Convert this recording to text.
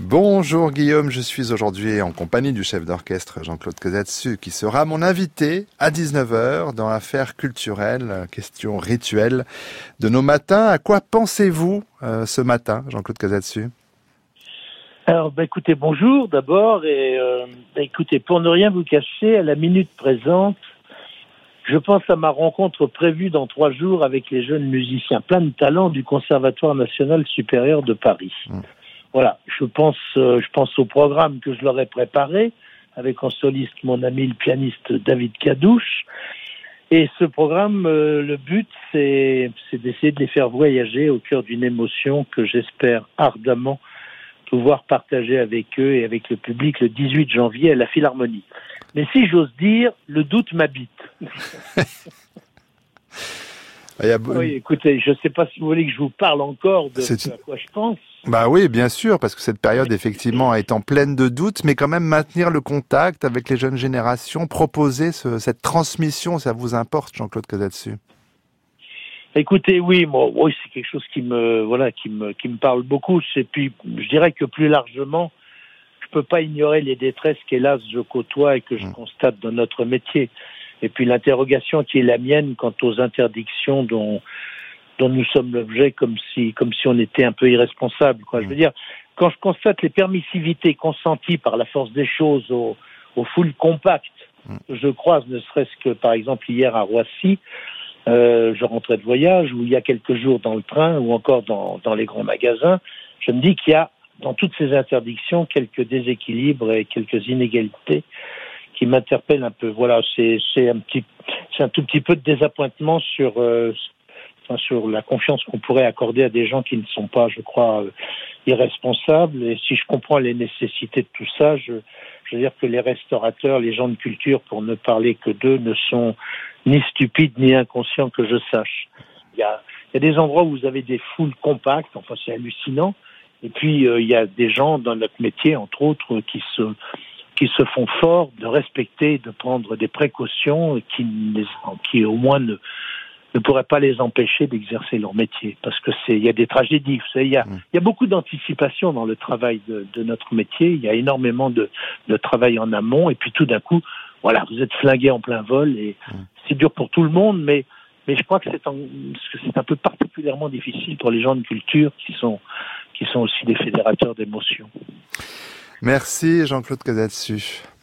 Bonjour Guillaume, je suis aujourd'hui en compagnie du chef d'orchestre Jean-Claude Kozatsu qui sera mon invité à 19h dans Affaires culturelles, question rituelle de nos matins. À quoi pensez-vous ce matin, Jean-Claude Kozatsu ? Alors, écoutez, bonjour d'abord et écoutez, pour ne rien vous cacher, à la minute présente, je pense à ma rencontre prévue dans 3 jours avec les jeunes musiciens pleins de talent du Conservatoire national supérieur de Paris. Voilà, je pense au programme que je leur ai préparé avec en soliste mon ami le pianiste David Cadouche. Et ce programme, le but, c'est d'essayer de les faire voyager au cœur d'une émotion que j'espère ardemment pouvoir partager avec eux et avec le public le 18 janvier à la Philharmonie. Mais si j'ose dire, le doute m'habite. Oui, écoutez, je ne sais pas si vous voulez que je vous parle encore de ce à quoi je pense. Bah oui, bien sûr, parce que cette période, effectivement, étant pleine de doutes, mais quand même maintenir le contact avec les jeunes générations, proposer cette transmission, ça vous importe, Jean-Claude Kozatsu ? Écoutez, oui, c'est quelque chose qui me parle beaucoup. Et puis, je dirais que plus largement, je peux pas ignorer les détresses qu'hélas je côtoie et que je constate dans notre métier. Et puis l'interrogation qui est la mienne quant aux interdictions dont nous sommes l'objet, comme si on était un peu irresponsable, quoi. Je veux dire, quand je constate les permissivités consenties par la force des choses aux foules compactes que je croise, ne serait-ce que par exemple hier à Roissy, je rentrais de voyage, ou il y a quelques jours dans le train, ou encore dans les grands magasins, je me dis qu'il y a dans toutes ces interdictions quelques déséquilibres et quelques inégalités qui m'interpellent un peu. Voilà, c'est un tout petit peu de désappointement sur la confiance qu'on pourrait accorder à des gens qui ne sont pas, je crois, irresponsables. Et si je comprends les nécessités de tout ça, je veux dire que les restaurateurs, les gens de culture, pour ne parler que d'eux, ne sont ni stupides ni inconscients que je sache. Il y a des endroits où vous avez des foules compactes, enfin c'est hallucinant. Et puis il y a des gens dans notre métier, entre autres, qui se font fort de respecter, de prendre des précautions qui au moins ne pourraient pas les empêcher d'exercer leur métier, parce que il y a des tragédies. Vous savez, il y a beaucoup d'anticipation dans le travail de notre métier. Il y a énormément de travail en amont, et puis tout d'un coup, voilà, vous êtes flingué en plein vol, et c'est dur pour tout le monde, mais je crois que c'est un peu particulièrement difficile pour les gens de culture qui sont aussi des fédérateurs d'émotions. Merci Jean-Claude Kozatsu.